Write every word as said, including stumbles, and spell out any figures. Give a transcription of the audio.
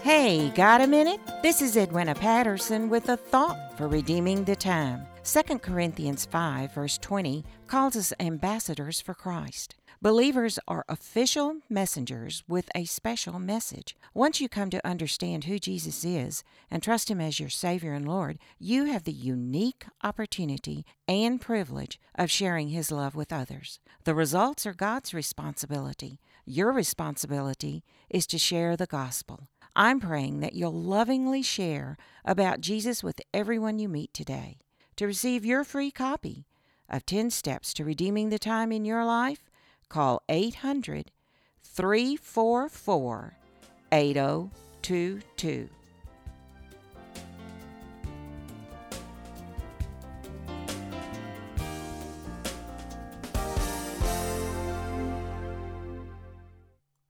Hey, got a minute? This is Edwina Patterson with a thought for redeeming the time. Second Corinthians five, verse twenty, calls us ambassadors for Christ. Believers are official messengers with a special message. Once you come to understand who Jesus is and trust Him as your Savior and Lord, you have the unique opportunity and privilege of sharing His love with others. The results are God's responsibility. Your responsibility is to share the gospel. I'm praying that you'll lovingly share about Jesus with everyone you meet today. To receive your free copy of ten Steps to Redeeming the Time in Your Life, call eight hundred, three four four, eight zero two two.